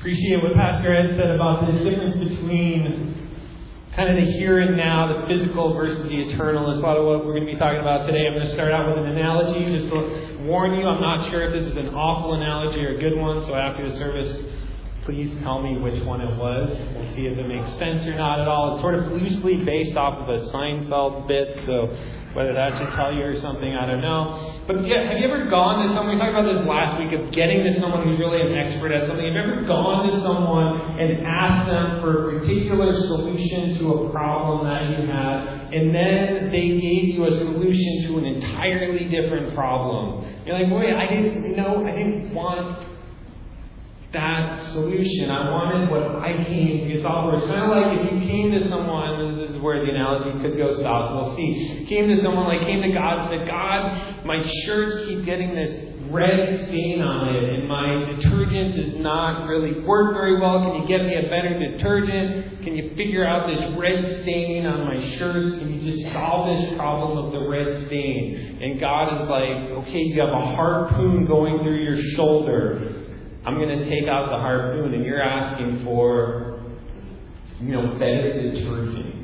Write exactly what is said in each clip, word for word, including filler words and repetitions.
appreciate what Pastor Ed said about the difference between kind of the here and now, the physical versus the eternal. That's a lot of what we're going to be talking about today. I'm going to start out with an analogy, just to warn you. I'm not sure if this is an awful analogy or a good one, so after the service, please tell me which one it was. We'll see if it makes sense or not at all. It's sort of loosely based off of a Seinfeld bit, so whether that should tell you or something, I don't know. But yeah, have you ever gone to someone, we talked about this last week, of getting to someone who's really an expert at something. Have you ever gone to someone and asked them for a particular solution to a problem that you had, and then they gave you a solution to an entirely different problem? You're like, wait, I didn't, you know, I didn't want that solution. I wanted what I came to solve. It's kind of like if you came to someone, this is where the analogy could go south, we'll see. Came to someone, like came to God and said, God, my shirts keep getting this red stain on it, and my detergent does not really work very well. Can you get me a better detergent? Can you figure out this red stain on my shirts? Can you just solve this problem of the red stain? And God is like, okay, you have a harpoon going through your shoulder. I'm going to take out the harpoon, and you're asking for, you know, better detergent.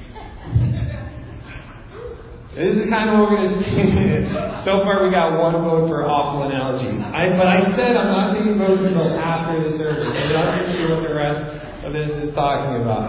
This is kind of what we're going to see. So far, we got one vote for awful analogy. I, but I said I'm not taking votes until after the service. I'm not going to see what the rest of this is talking about.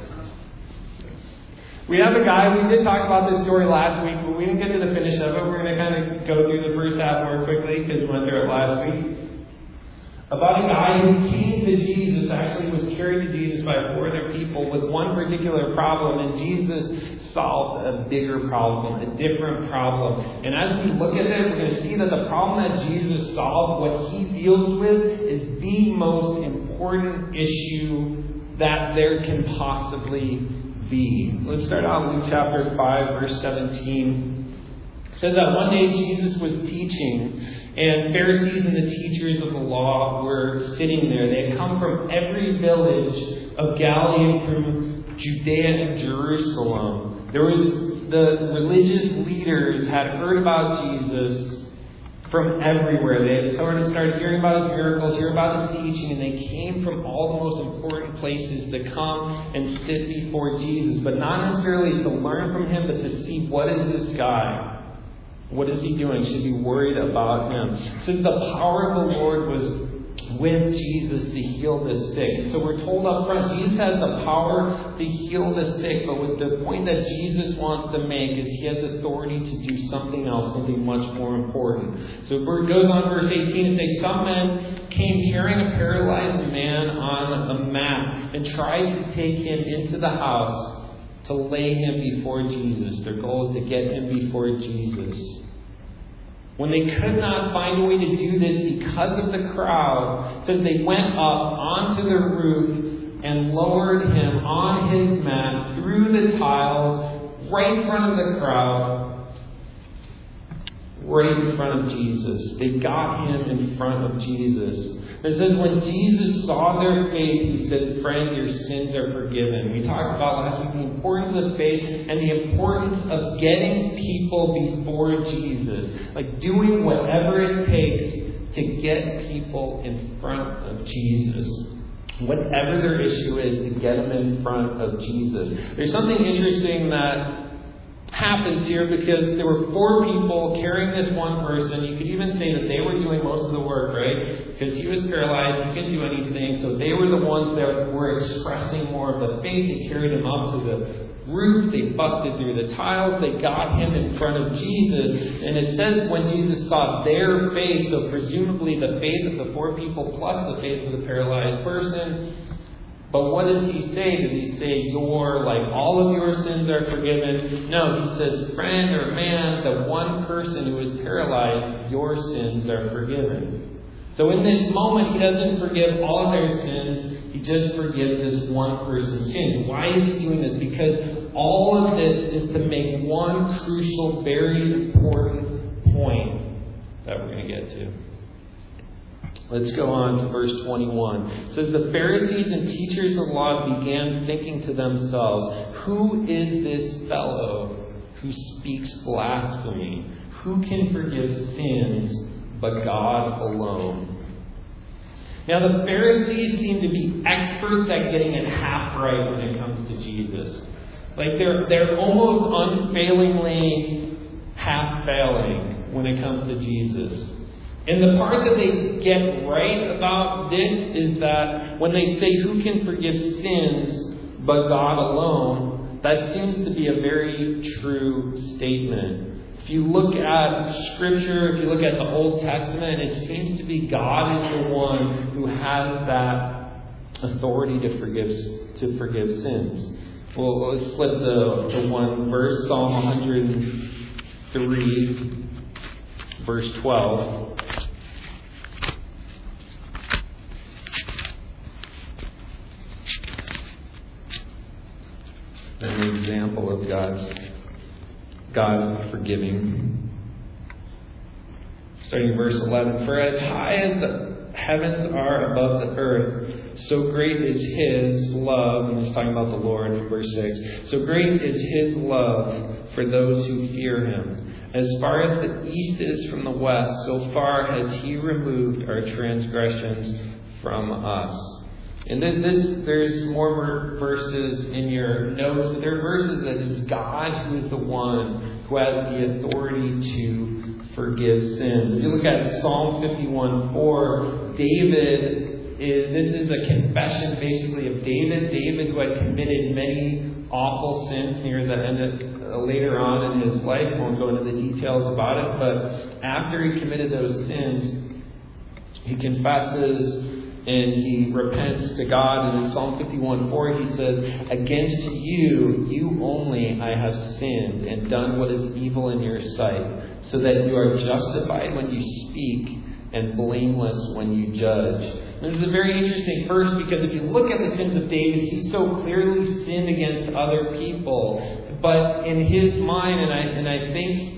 We have a guy, we did talk about this story last week, but we didn't get to the finish of it. We're going to kind of go through the first half more quickly because we went through it last week. About a guy who came to Jesus, actually was carried to Jesus by four other people with one particular problem, and Jesus solved a bigger problem, a different problem. And as we look at it, we're going to see that the problem that Jesus solved, what he deals with, is the most important issue that there can possibly be. Let's start out in Luke chapter five, verse seventeen. It says that one day Jesus was teaching, and Pharisees and the teachers of the law were sitting there. They had come from every village of Galilee and from Judea and Jerusalem. There was the religious leaders had heard about Jesus from everywhere. They had sort of started hearing about his miracles, hearing about his teaching, and they came from all the most important places to come and sit before Jesus. But not necessarily to learn from him, but to see, what is this guy? What is he doing? Should be worried about him. Since the power of the Lord was with Jesus to heal the sick. And so we're told up front, Jesus has the power to heal the sick, but with the point that Jesus wants to make is he has authority to do something else, something much more important. So it goes on, verse eighteen, and says, some men came carrying a paralyzed man on a mat and tried to take him into the house to lay him before Jesus. Their goal is to get him before Jesus. When they could not find a way to do this because of the crowd, so they went up onto the roof and lowered him on his mat through the tiles right in front of the crowd, right in front of Jesus. They got him in front of Jesus. It says, when Jesus saw their faith, he said, friend, your sins are forgiven. We talked about last week the importance of faith and the importance of getting people before Jesus. Like doing whatever it takes to get people in front of Jesus. Whatever their issue is, to get them in front of Jesus. There's something interesting that happens here because there were four people carrying this one person. You could even say that they were doing most of the work, right? Because he was paralyzed, he couldn't do anything. So they were the ones that were expressing more of the faith. They carried him up to the roof. They busted through the tiles. They got him in front of Jesus. And it says when Jesus saw their faith, so presumably the faith of the four people plus the faith of the paralyzed person. But what does he say? Did he say, your, like, all of your sins are forgiven? No, he says, friend or man, the one person who is paralyzed, your sins are forgiven. So in this moment, he doesn't forgive all of their sins. He just forgives this one person's sins. Why is he doing this? Because all of this is to make one crucial, very important point that we're going to get to. Let's go on to verse twenty-one. It says, the Pharisees and teachers of law began thinking to themselves, who is this fellow who speaks blasphemy? Who can forgive sins but God alone? Now, the Pharisees seem to be experts at getting it half right when it comes to Jesus. Like, they're, they're almost unfailingly half failing when it comes to Jesus. And the part that they get right about this is that when they say, who can forgive sins but God alone, that seems to be a very true statement. If you look at Scripture, if you look at the Old Testament, it seems to be God is the one who has that authority to forgive to forgive sins. Well, let's flip the, the one verse, Psalm one hundred three, verse twelve. An example of God's God forgiving. Starting in verse eleven. For as high as the heavens are above the earth, so great is His love. And he's talking about the Lord, verse six. So great is His love for those who fear Him. As far as the east is from the west, so far has He removed our transgressions from us. And this, this, there's more verses in your notes, but there are verses that it's God who is the one who has the authority to forgive sins. If you look at Psalm fifty-one four, David is, this is a confession basically of David. David, who had committed many awful sins near the end of, uh, later on in his life. I won't go into the details about it, but after he committed those sins, he confesses and he repents to God. And in Psalm fifty-one four he says, against you, you only, I have sinned and done what is evil in your sight, so that you are justified when you speak and blameless when you judge. And this is a very interesting verse, because if you look at the sins of David, he so clearly sinned against other people. But in his mind, and I and I think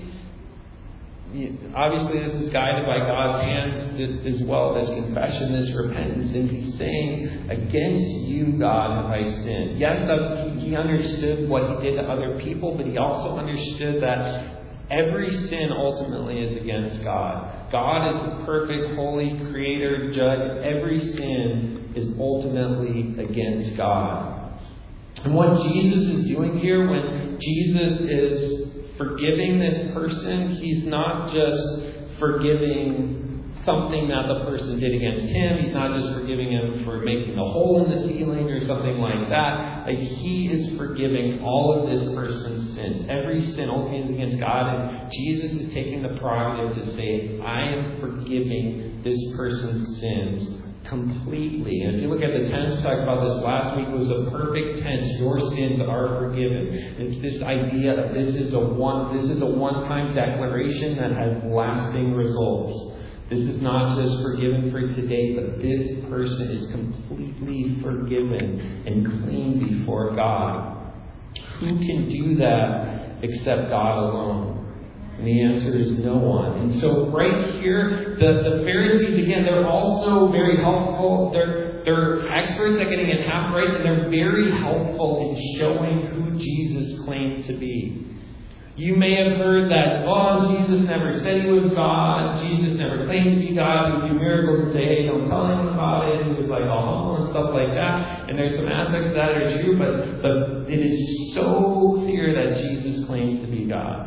obviously this is guided by God's hands as well, this confession, this repentance, and he's saying, against you, God, have I sinned. Yes, he understood what he did to other people, but he also understood that every sin ultimately is against God. God is the perfect, holy creator, judge. Every sin is ultimately against God. And what Jesus is doing here, when Jesus is forgiving this person, he's not just forgiving something that the person did against him. He's not just forgiving him for making a hole in the ceiling or something like that. Like, he is forgiving all of this person's sin. Every sin ultimately is against God, and Jesus is taking the prerogative to say, I am forgiving this person's sins completely. And if you look at the tense, we talked about this last week, it was a perfect tense. Your sins are forgiven. It's this idea of this is a one this is a one-time declaration that has lasting results. This is not just forgiven for today, but this person is completely forgiven and clean before God. Who can do that except God alone? And the answer is no one. And so right here, the, the Pharisees, again, they're also very helpful. They're, they're experts at getting it half right, and they're very helpful in showing who Jesus claimed to be. You may have heard that, oh, Jesus never said he was God. Jesus never claimed to be God. He would do miracles and say, hey, don't tell anyone about it. He was like all humble and stuff like that. And there's some aspects of that that are true, but, but it is so clear that Jesus claims to be God.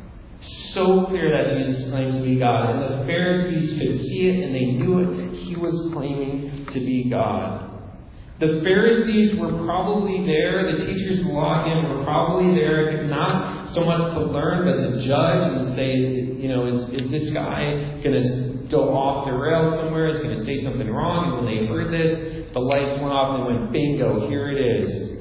So clear that Jesus claims to be God. And the Pharisees could see it and they knew it. He was claiming to be God. The Pharisees were probably there, the teachers of the law again were probably there, not so much to learn, but to judge and say, you know, is, is this guy going to go off the rails somewhere? Is he going to say something wrong? And when they heard this, the lights went off and they went, bingo, here it is.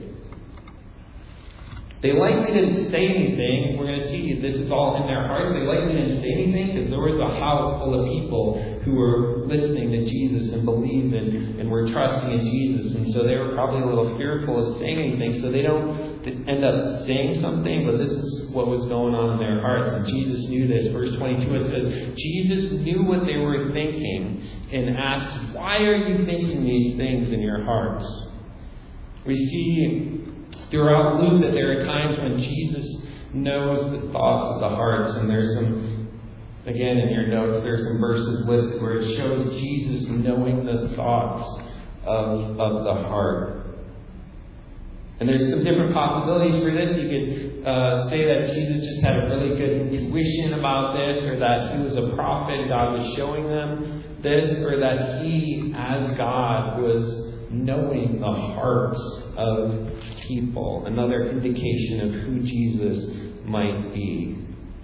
They likely didn't say anything. We're going to see this is all in their hearts. They likely didn't say anything because there was a house full of people who were listening to Jesus and believed in, and were trusting in Jesus. And so they were probably a little fearful of saying anything. So they don't end up saying something, but this is what was going on in their hearts. And Jesus knew this. Verse twenty-two, it says, Jesus knew what they were thinking and asked, why are you thinking these things in your hearts? We see throughout Luke that there are times when Jesus knows the thoughts of the hearts, and there's some, again in your notes, there's some verses listed where it shows Jesus knowing the the thoughts of, of the heart. And there's some different possibilities for this. You could uh, say that Jesus just had a really good intuition about this, or that he was a prophet and God was showing them this, or that he, as God, was knowing the hearts of people. Another indication of who Jesus might be.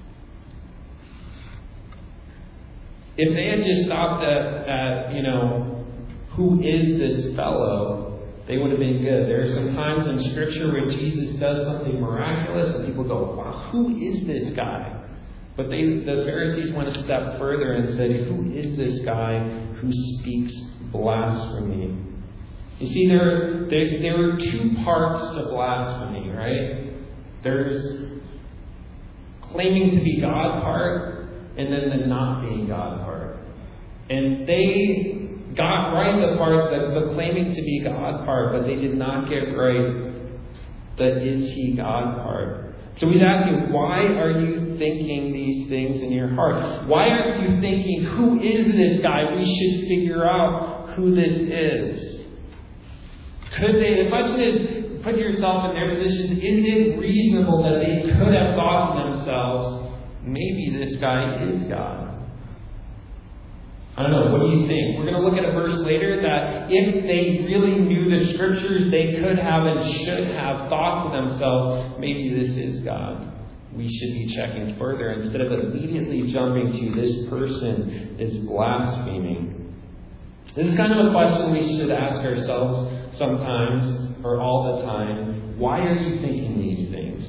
If they had just stopped at, at you know, who is this fellow, they would have been good. There are some times in Scripture where Jesus does something miraculous and people go, wow, who is this guy? But they, the Pharisees went a step further and said, who is this guy who speaks blasphemy? You see, there, there, there are two parts to blasphemy, right? There's claiming to be God part, and then the not being God part. And they got right the part, the, the claiming to be God part, but they did not get right the is he God part. So he's asking, why are you thinking these things in your heart? Why aren't you thinking, who is this guy? We should figure out who this is. Could they, the question is, put yourself in their position, is it reasonable that they could have thought to themselves, maybe this guy is God? I don't know, what do you think? We're going to look at a verse later that if they really knew the Scriptures, they could have and should have thought to themselves, maybe this is God. We should be checking further instead of immediately jumping to this person is blaspheming. This is kind of a question we should ask ourselves sometimes, or all the time. Why are you thinking these things?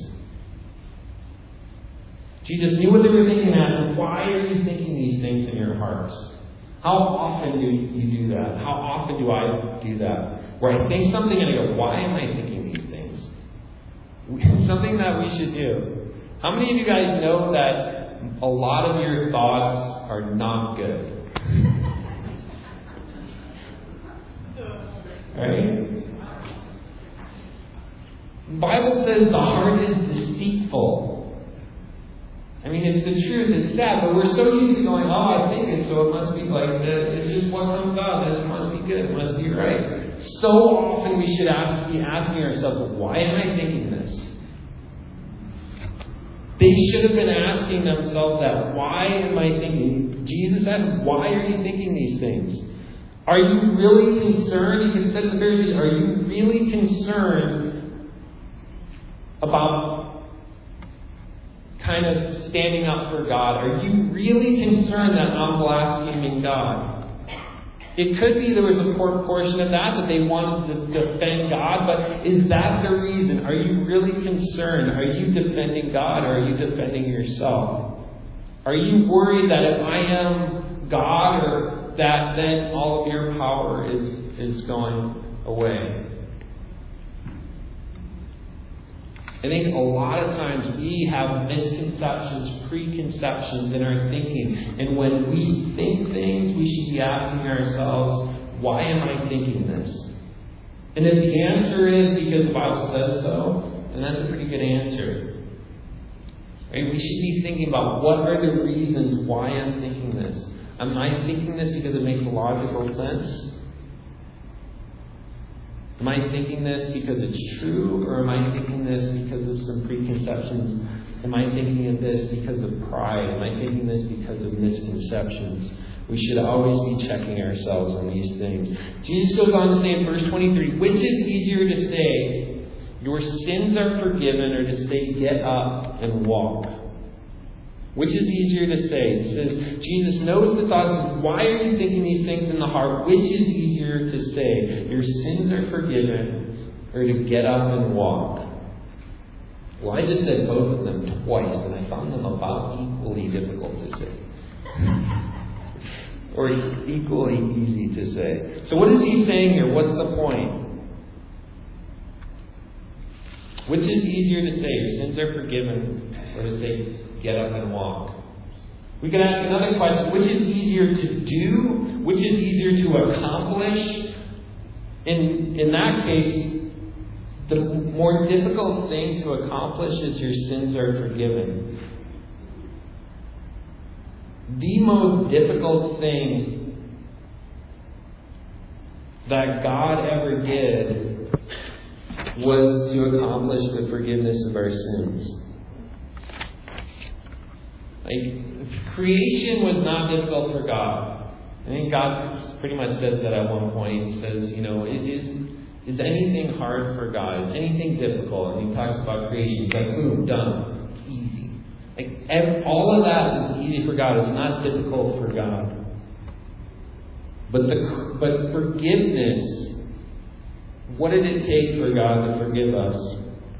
Jesus knew what they were thinking at. Why are you thinking these things in your hearts? How often do you do that? How often do I do that? Where I think something and I go, why am I thinking these things? Something that we should do. How many of you guys know that a lot of your thoughts are not good? Right? The Bible says the heart is deceitful. I mean, it's the truth. It's sad, but we're so used to going, oh, I think it, so it must be like that. It's just what comes out. It must be good. It must be right. So often we should ask, be asking ourselves, why am I thinking this? They should have been asking themselves that. Why am I thinking? Jesus asked, why are you thinking these things? Are you really concerned? He said to the Pharisees, are you really concerned about kind of standing up for God? Are you really concerned that I'm blaspheming God? It could be there was a portion of that that they wanted to defend God, but is that the reason? Are you really concerned? Are you defending God, or are you defending yourself? Are you worried that if I am God, or that then all of your power is, is going away? I think a lot of times we have misconceptions, preconceptions in our thinking. And when we think things, we should be asking ourselves, why am I thinking this? And if the answer is because the Bible says so, then that's a pretty good answer. Right? We should be thinking about what are the reasons why I'm thinking this. Am I thinking this because it makes logical sense? Am I thinking this because it's true, or am I thinking this because of some preconceptions? Am I thinking of this because of pride? Am I thinking this because of misconceptions? We should always be checking ourselves on these things. Jesus goes on to say in verse twenty-three, which is easier to say, your sins are forgiven, or to say, get up and walk? Which is easier to say? It says, Jesus knows the thoughts. Why are you thinking these things in the heart? Which is easier to say? Your sins are forgiven, or to get up and walk? Well, I just said both of them twice, and I found them about equally difficult to say. Or equally easy to say. So what is he saying here? What's the point? Which is easier to say? Your sins are forgiven, or to say, get up and walk? We can ask another question. Which is easier to do? Which is easier to accomplish? In, in that case, the more difficult thing to accomplish is your sins are forgiven. The most difficult thing that God ever did was to accomplish the forgiveness of our sins. Like, creation was not difficult for God. I think God pretty much says that at one point. He says, you know, it is, is anything hard for God? Is anything difficult? And he talks about creation. He's like, boom, done. It's easy. Like, every, all of that is easy for God. It's not difficult for God. But the but forgiveness, what did it take for God to forgive us?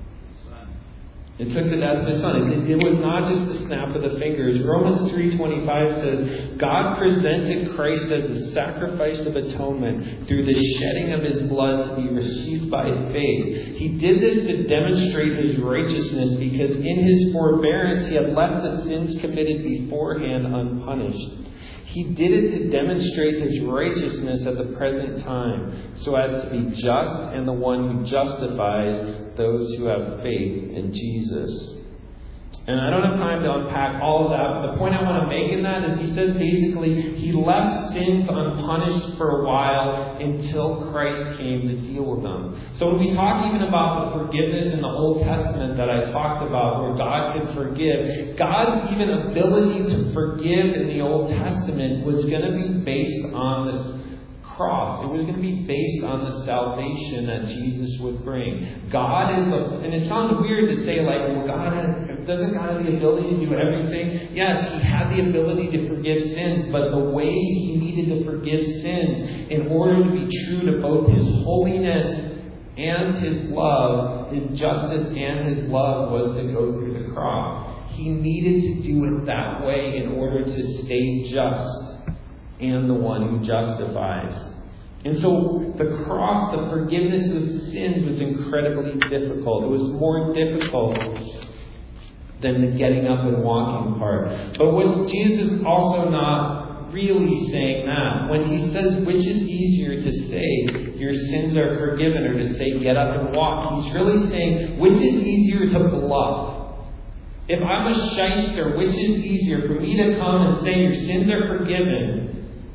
It took the death of His Son. It, it was not just the snap of the fingers. Romans three twenty-five says, God presented Christ as the sacrifice of atonement through the shedding of His blood to be received by faith. He did this to demonstrate His righteousness because in His forbearance He had left the sins committed beforehand unpunished. He did it to demonstrate His righteousness at the present time, so as to be just and the one who justifies those who have faith in Jesus. And I don't have time to unpack all of that, but the point I want to make in that is he says basically He left sins unpunished for a while until Christ came to deal with them. So when we talk even about the forgiveness in the Old Testament that I talked about, where God could forgive, God's even ability to forgive in the Old Testament was going to be based on this cross. It was going to be based on the salvation that Jesus would bring. God is, a, and it sounds weird to say like, well, God has, doesn't God have the ability to do everything? Yes, He had the ability to forgive sins, but the way He needed to forgive sins in order to be true to both His holiness and His love, His justice and His love, was to go through the cross. He needed to do it that way in order to stay just and the one who justifies. And so the cross, the forgiveness of sins, was incredibly difficult. It was more difficult than the getting up and walking part. But what Jesus is also not really saying that. When He says which is easier to say your sins are forgiven or to say get up and walk, He's really saying which is easier to bluff. If I'm a shyster, which is easier for me to come and say your sins are forgiven,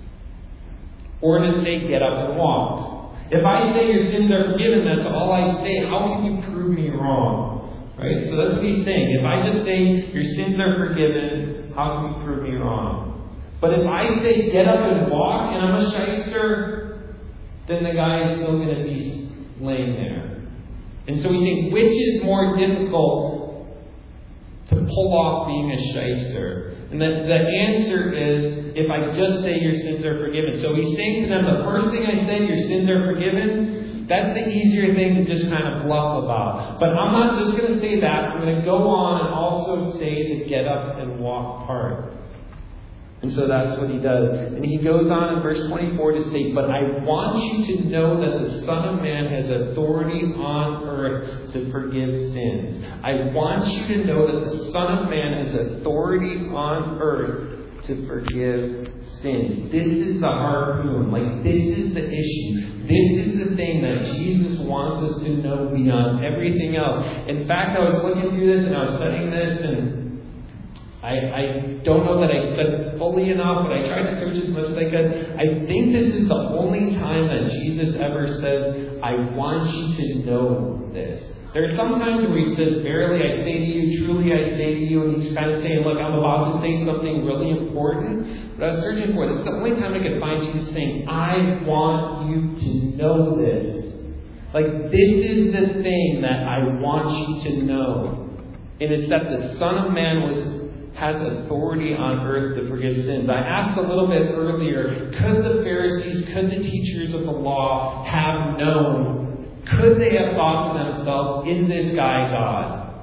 or to say, get up and walk? If I say your sins are forgiven, that's all I say. How can you prove me wrong? Right? So that's what He's saying. If I just say, your sins are forgiven, how can you prove me wrong? But if I say, get up and walk, and I'm a shyster, then the guy is still going to be laying there. And so He's saying, which is more difficult to pull off being a shyster? And the, the answer is, if I just say your sins are forgiven. So He's saying to them, the first thing I say, your sins are forgiven, that's the easier thing to just kind of bluff about. But I'm not just going to say that. I'm going to go on and also say the get up and walk part. And so that's what He does. And He goes on in verse twenty-four to say, but I want you to know that the Son of Man has authority on earth to forgive sins. I want you to know that the Son of Man has authority on earth to forgive sins. This is the harpoon. Like, this is the issue. This is the thing that Jesus wants us to know beyond everything else. In fact, I was looking through this and I was studying this, and I, I don't know that I studied fully enough, but I tried to search as much as I could. I think this is the only time that Jesus ever says, I want you to know this. There are some times where He says, verily I say to you, truly I say to you, and He's kind of saying, look, I'm about to say something really important. But I was searching for it. This is the only time I could find Jesus saying, I want you to know this. Like, this is the thing that I want you to know. And it's that the Son of Man was has authority on earth to forgive sins. I asked a little bit earlier, could the Pharisees, could the teachers of the law have known, could they have thought to themselves, is this guy God?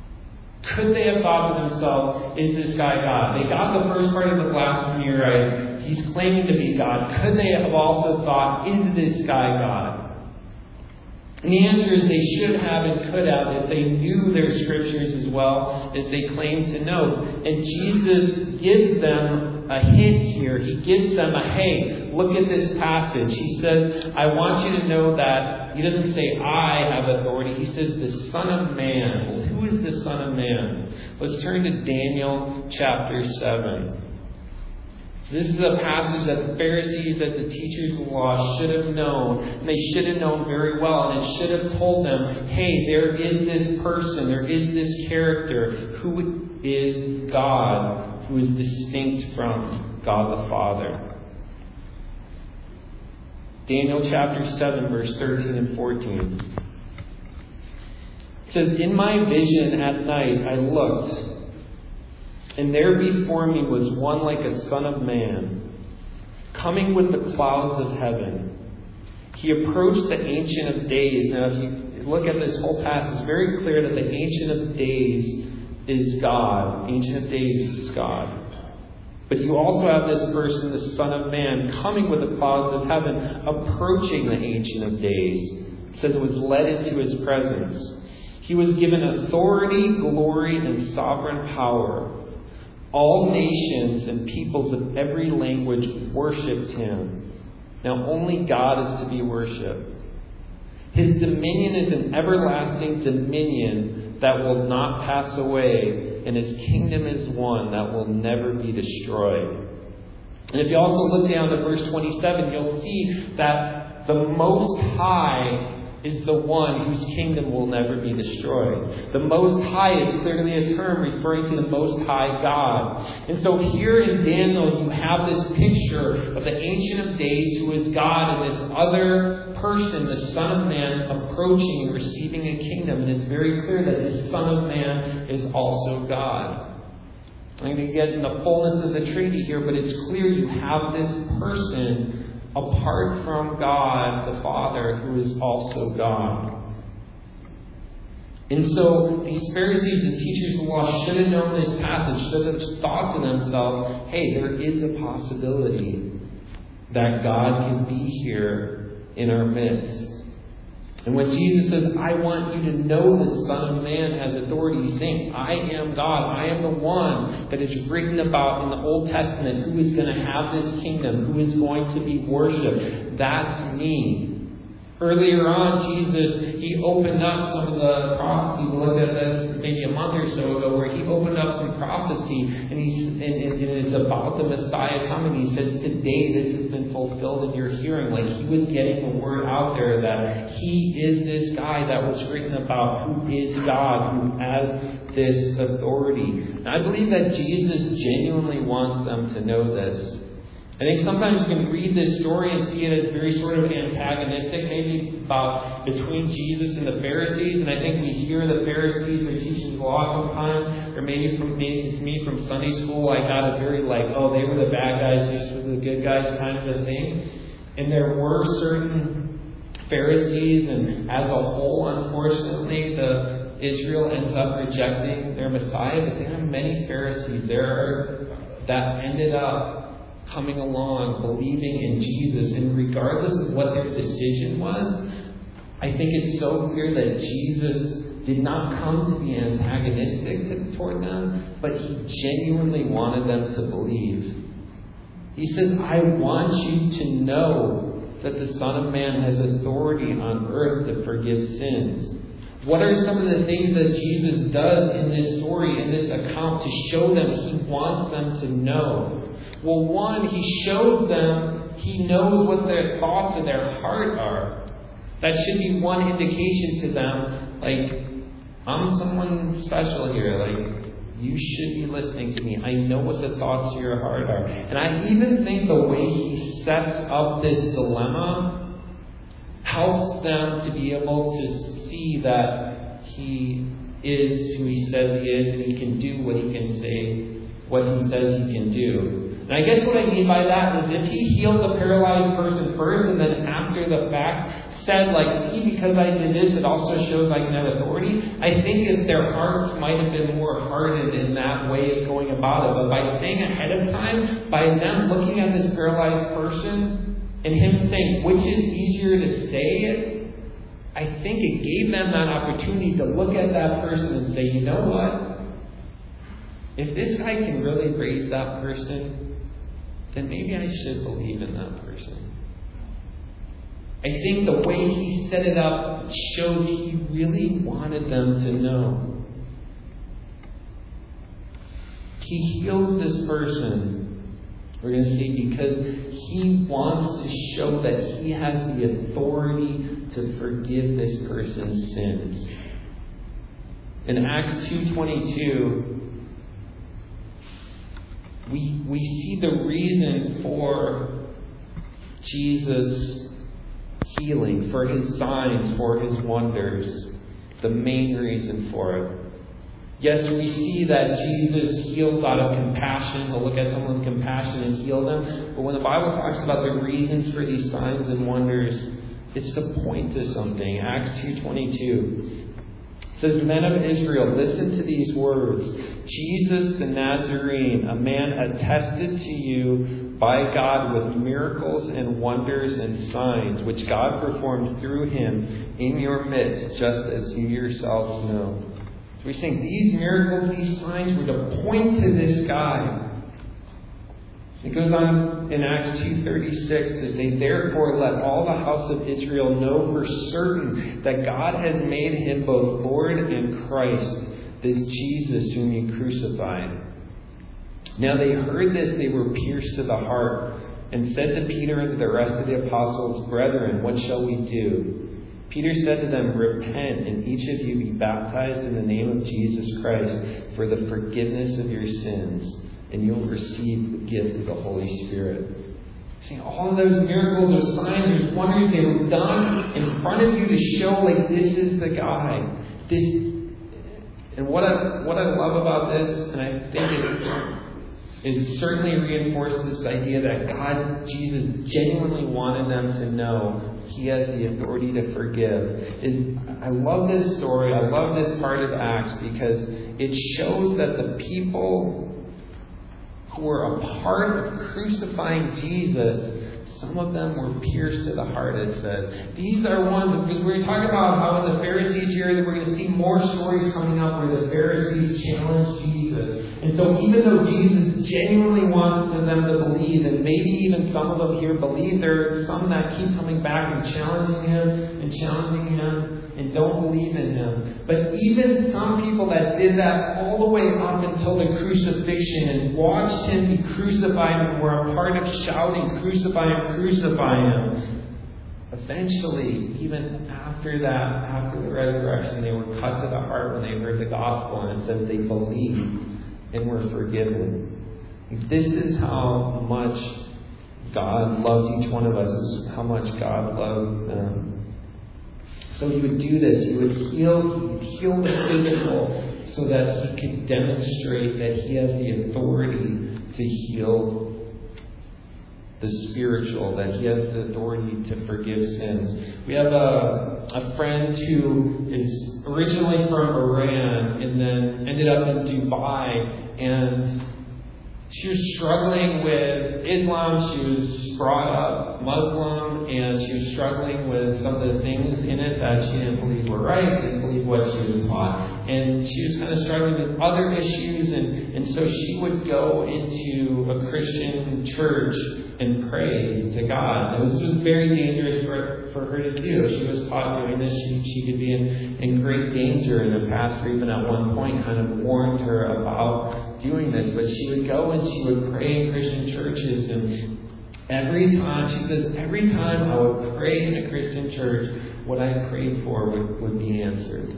Could they have thought to themselves, is this guy God? They got the first part of the blasphemy right. He's claiming to be God. Could they have also thought, is this guy God? And the answer is they should have and could have if they knew their scriptures as well as they claim to know. And Jesus gives them a hint here. He gives them a, hey, look at this passage. He says, I want you to know that. He doesn't say, I have authority. He says, the Son of Man. Well, who is the Son of Man? Let's turn to Daniel chapter seven. This is a passage that the Pharisees, that the teachers of the law should have known. And they should have known very well. And it should have told them, hey, there is this person, there is this character who is God, who is distinct from God the Father. Daniel chapter seven, verse thirteen and fourteen. It says, in my vision at night I looked, and there before me was one like a son of man, coming with the clouds of heaven. He approached the Ancient of Days. Now, if you look at this whole passage, it's very clear that the Ancient of Days is God. Ancient of Days is God. But you also have this person, the Son of Man, coming with the clouds of heaven, approaching the Ancient of Days. It says it was led into his presence. He was given authority, glory, and sovereign power. All nations and peoples of every language worshipped him. Now only God is to be worshipped. His dominion is an everlasting dominion that will not pass away, and his kingdom is one that will never be destroyed. And if you also look down to verse twenty-seven, you'll see that the Most High is the one whose kingdom will never be destroyed. The Most High is clearly a term referring to the Most High God. And so here in Daniel, you have this picture of the Ancient of Days who is God, and this other person, the Son of Man, approaching and receiving a kingdom. And it's very clear that this Son of Man is also God. I'm going to get in the fullness of the Trinity here, but it's clear you have this person apart from God the Father, who is also God. And so these Pharisees and teachers of the law should have known this passage, should have thought to themselves, hey, there is a possibility that God can be here in our midst. And when Jesus says, I want you to know the Son of Man has authority, he's saying, I am God. I am the one that is written about in the Old Testament who is going to have this kingdom, who is going to be worshipped. That's me. Earlier on, Jesus, he opened up some of the prophecy. We looked at this maybe a month or so ago, where he opened up some prophecy, and, he's, and, and, and it's about the Messiah coming. He said, today this has been fulfilled in your hearing. Like, he was getting the word out there that he is this guy that was written about, who is God, who has this authority. And I believe that Jesus genuinely wants them to know this. I think sometimes you can read this story and see it as very sort of antagonistic, maybe about between Jesus and the Pharisees. And I think we hear the Pharisees are teaching the law sometimes, or maybe from maybe it's me from Sunday school. I got a very like, oh, they were the bad guys, Jesus was the good guys kind of a thing. And there were certain Pharisees, and as a whole, unfortunately, the Israel ends up rejecting their Messiah. But there are many Pharisees there that ended up coming along, believing in Jesus, and regardless of what their decision was, I think it's so clear that Jesus did not come to be antagonistic toward them, but he genuinely wanted them to believe. He says, I want you to know that the Son of Man has authority on earth to forgive sins. What are some of the things that Jesus does in this story, in this account, to show them he wants them to know? Well, one, he shows them he knows what their thoughts of their heart are. That should be one indication to them, like, I'm someone special here. Like, you should be listening to me. I know what the thoughts of your heart are. And I even think the way he sets up this dilemma helps them to be able to see that he is who he says he is, and he can do what he can say, what he says he can do. And I guess what I mean by that is if he healed the paralyzed person first, and then after the fact said, like, see, because I did this, it also shows I can have authority, I think that their hearts might have been more hardened in that way of going about it. But by saying ahead of time, by them looking at this paralyzed person, and him saying, which is easier to say it, I think it gave them that opportunity to look at that person and say, you know what? If this guy can really raise that person, then maybe I should believe in that person. I think the way he set it up showed he really wanted them to know. He heals this person, We're going to see because he wants to show that he has the authority to forgive this person's sins. In Acts two twenty-two, we, we see the reason for Jesus' healing, for his signs, for his wonders. The main reason for it. Yes, we see that Jesus heals out of compassion. He'll look at someone with compassion and heal them. But when the Bible talks about the reasons for these signs and wonders, it's to point to something. Acts two twenty-two says, "Men of Israel, listen to these words. Jesus the Nazarene, a man attested to you by God with miracles and wonders and signs, which God performed through him in your midst, just as you yourselves know." So we're saying these miracles, these signs were to point to this guy. It goes on in Acts two thirty-six to say, "Therefore let all the house of Israel know for certain that God has made him both Lord and Christ, this Jesus whom you crucified." Now they heard this, they were pierced to the heart, and said to Peter and to the rest of the apostles, "Brethren, what shall we do?" Peter said to them, "Repent, and each of you be baptized in the name of Jesus Christ for the forgiveness of your sins, and you'll receive the gift of the Holy Spirit." See, all of those miracles or signs or wonders, they were done in front of you to show, like, this is the guy. This, and what I what I love about this, and I think it it certainly reinforces this idea that God, Jesus, genuinely wanted them to know he has the authority to forgive. Is I love this story. I love this part of Acts because it shows that the people who were a part of crucifying Jesus, some of them were pierced to the heart, it says. These are ones, because we're talking about how in the Pharisees here, that we're going to see more stories coming up where the Pharisees challenge Jesus. And so even though Jesus genuinely wants them to believe, and maybe even some of them here believe, there are some that keep coming back and challenging him and challenging him and don't believe in him. But even some people that did that all the way up until the crucifixion and watched him be crucified and were a part of shouting, "Crucify him, crucify him," eventually, even after that, after the resurrection, they were cut to the heart when they heard the gospel, and it says they believed and were forgiven. This is how much God loves each one of us. This is how much God loves them. So he would do this. He would heal, he would heal the physical so that he could demonstrate that he has the authority to heal the spiritual, that he has the authority to forgive sins. We have a, a friend who is originally from Iran and then ended up in Dubai, and she was struggling with Islam. She was brought up Muslim, and she was struggling with some of the things in it that she didn't believe were right, didn't believe what she was taught. And she was kind of struggling with other issues, and, and so she would go into a Christian church and pray to God. And this was very dangerous for, for her to do. She was caught doing this. She, she could be in, in great danger, and the pastor even at one point kind of warned her about doing this. But she would go and she would pray in Christian churches, and every time, she says, every time I would pray in a Christian church, what I prayed for would, would be answered.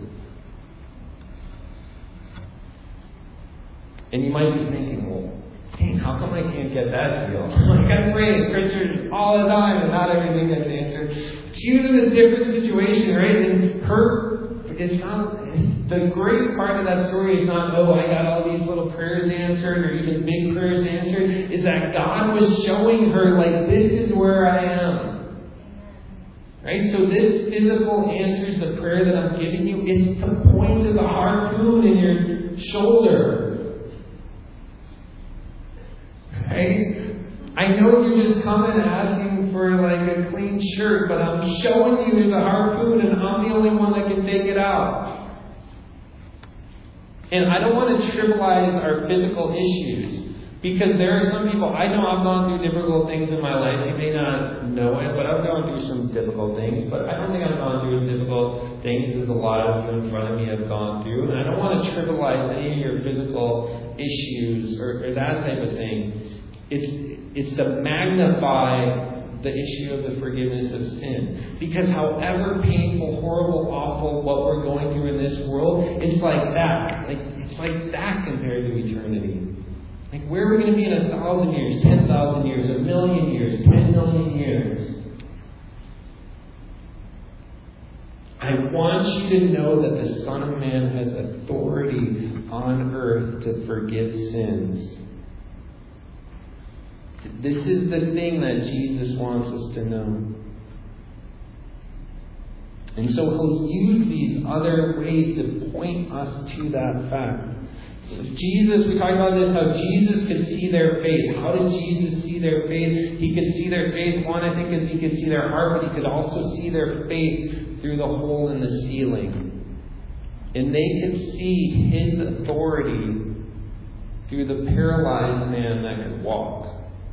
And you might be thinking, well, dang, how come I can't get that deal? Like, I pray in Christian all the time and not everything gets answered. She was in a different situation, right? And her, it's not, the great part of that story is not, oh, I got all these little prayers answered or even big prayers answered, is that God was showing her, like, this is where I am. Right? So this physical answers the prayer that I'm giving you. It's the point of the harpoon in your shoulder. Right? I know you're just coming asking for like a clean shirt, but I'm showing you there's a harpoon and I'm the only one that can take it out. And I don't want to trivialize our physical issues, because there are some people, I know I've gone through difficult things in my life. You may not know it, but I've gone through some difficult things. But I don't think I've gone through as difficult things as a lot of you in front of me have gone through. And I don't want to trivialize any of your physical issues or, or that type of thing. It's It's to magnify the issue of the forgiveness of sin. Because however painful, horrible, awful what we're going through in this world, it's like that. Like it's like that compared to eternity. Like where are we going to be in a thousand years, ten thousand years, a million years, ten million years? I want you to know that the Son of Man has authority on earth to forgive sins. This is the thing that Jesus wants us to know. And so he'll use these other ways to point us to that fact. So Jesus, we talked about this, how Jesus could see their faith. How did Jesus see their faith? He could see their faith, one, I think, is he could see their heart, but he could also see their faith through the hole in the ceiling. And they could see his authority through the paralyzed man that could walk.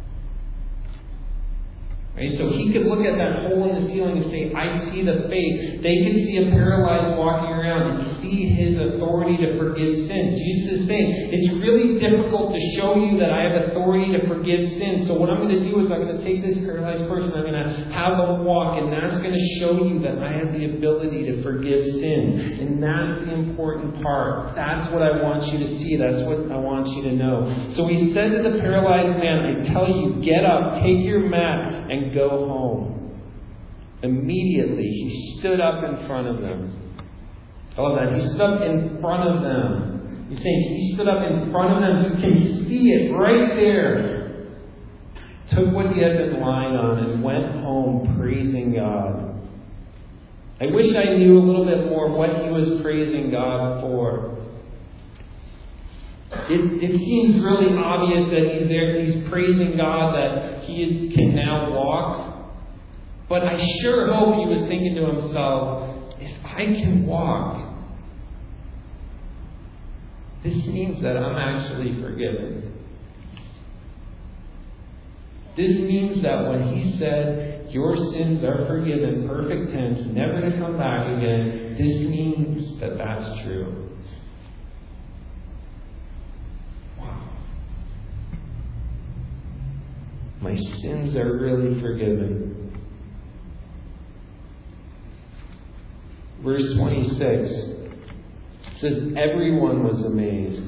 Right? So he could look at that hole in the ceiling and say, I see the faith. They could see a paralyzed walking around and see his authority to forgive sins. Jesus is saying, it's really difficult to show you that I have authority to forgive sins. So what I'm going to do is I'm going to take this paralyzed person, I'm going to have them walk, and that's going to show you that I have the ability to forgive sins. And that's the important part. That's what I want you to see. That's what I want you to know. So he said to the paralyzed man, I tell you, get up, take your mat, and go home. Immediately, he stood up in front of them. I love that. He stood up in front of them. He's saying he stood up in front of them. You can see it right there. Took what he had been lying on and went home praising God. I wish I knew a little bit more what he was praising God for. It, it seems really obvious that he's there, he's praising God that he can now walk. But I sure hope he was thinking to himself, if I can walk, this means that I'm actually forgiven. This means that when he said, your sins are forgiven, perfect tense, never to come back again, this means that that's true. My sins are really forgiven. Verse twenty-six says, everyone was amazed.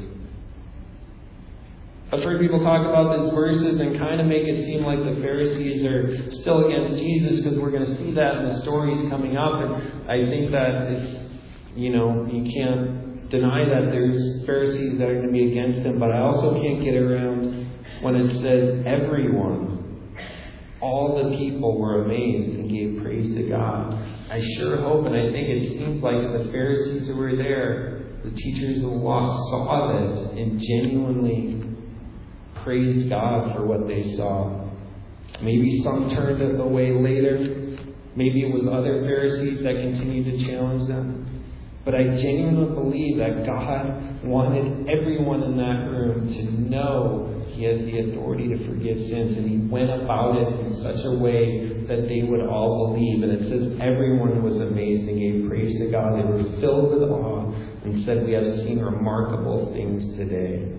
I've heard people talk about these verses and kind of make it seem like the Pharisees are still against Jesus, because we're going to see that in the stories coming up. And I think that it's, you know, you can't deny that there's Pharisees that are going to be against him, but I also can't get around when it says everyone, all the people were amazed and gave praise to God. I sure hope, and I think it seems like the Pharisees who were there, the teachers of the law, saw this and genuinely praised God for what they saw. Maybe some turned it away later. Maybe it was other Pharisees that continued to challenge them. But I genuinely believe that God wanted everyone in that room to know He had the authority to forgive sins, and He went about it in such a way that they would all believe. And it says everyone was amazed and gave praise to God. They were filled with awe and said, we have seen remarkable things today.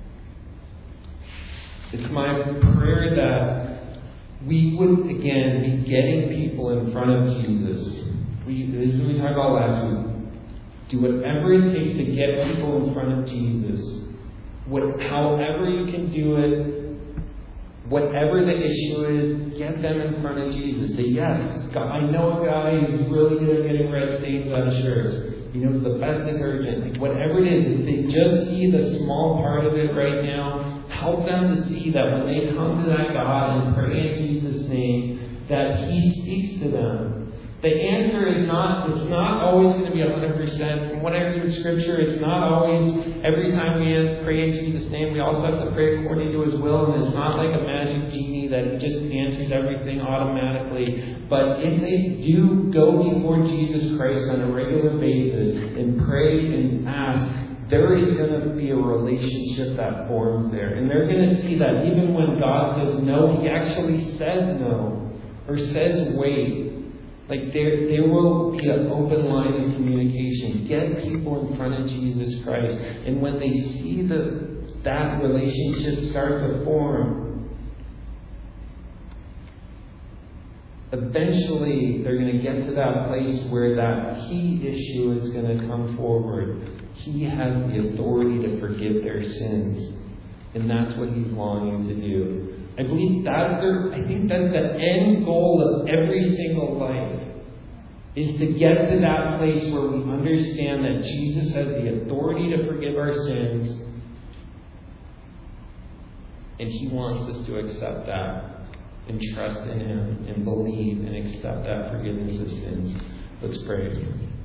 It's my prayer that we would, again, be getting people in front of Jesus. We, this is what we talked about last week. Do whatever it takes to get people in front of Jesus. What, however you can do it, whatever the issue is, get them in front of Jesus. Say, yes, God, I know a guy who's really good at getting red stains on shirts. He knows the best detergent. Like, whatever it is, if they just see the small part of it right now, help them to see that when they come to that God and pray in Jesus' name, that He speaks to them. The answer is not, it's not always going to be one hundred percent. From what I read in Scripture, it's not always, every time we pray in Jesus' name, we also have to pray according to His will, and it's not like a magic genie that He just answers everything automatically. But if they do go before Jesus Christ on a regular basis and pray and ask, there is going to be a relationship that forms there. And they're going to see that even when God says no, He actually says no, or says wait. Like there, there will be an open line of communication. Get people in front of Jesus Christ. And when they see the, that relationship start to form, eventually they're going to get to that place where that key issue is going to come forward. He has the authority to forgive their sins. And that's what He's longing to do. I believe that's the, I think that's the end goal of every single life. Is to get to that place where we understand that Jesus has the authority to forgive our sins. And He wants us to accept that. And trust in Him. And believe and accept that forgiveness of sins. Let's pray.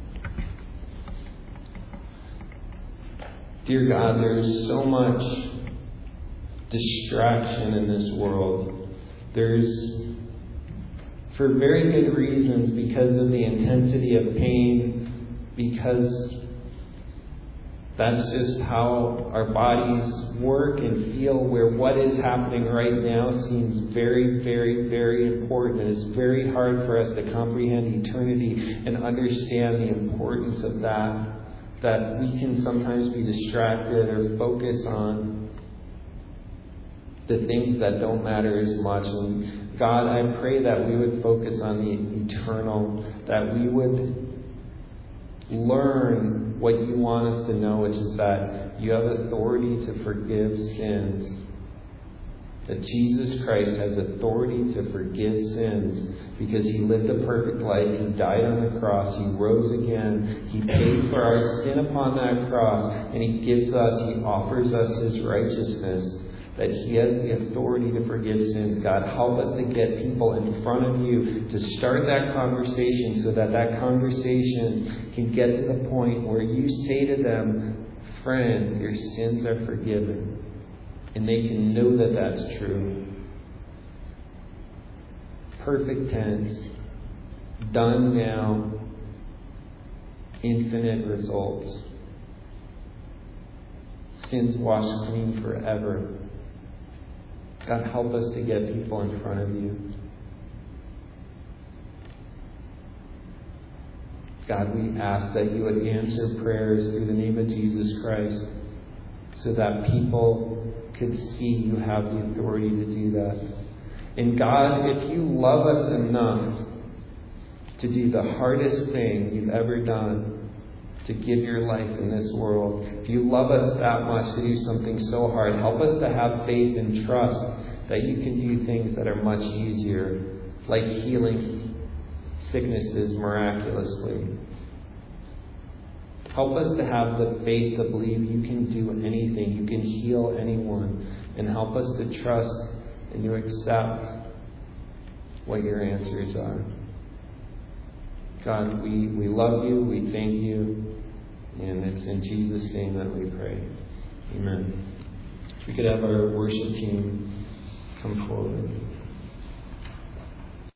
Dear God, there's so much distraction in this world. There's, for very good reasons, because of the intensity of pain, because that's just how our bodies work and feel, where what is happening right now seems very, very, very important. And it's very hard for us to comprehend eternity and understand the importance of that, that we can sometimes be distracted or focus on the things that don't matter as much. And God, I pray that we would focus on the eternal, that we would learn what You want us to know, which is that You have authority to forgive sins. That Jesus Christ has authority to forgive sins because He lived a perfect life. He died on the cross. He rose again. He paid for our sin upon that cross. And He gives us, He offers us His righteousness. That He has the authority to forgive sins. God, help us to get people in front of You to start that conversation so that that conversation can get to the point where You say to them, friend, your sins are forgiven. And they can know that that's true. Perfect tense. Done now. Infinite results. Sins washed clean forever. God, help us to get people in front of You. God, we ask that You would answer prayers through the name of Jesus Christ so that people could see You have the authority to do that. And God, if You love us enough to do the hardest thing You've ever done, to give Your life in this world, if You love us that much to do something so hard, help us to have faith and trust that You can do things that are much easier, like healing sicknesses miraculously. Help us to have the faith to believe You can do anything. You can heal anyone. And help us to trust and to accept what Your answers are. God, we, we love You. We thank You. And it's in Jesus' name that we pray. Amen. If we could have our worship team come forward.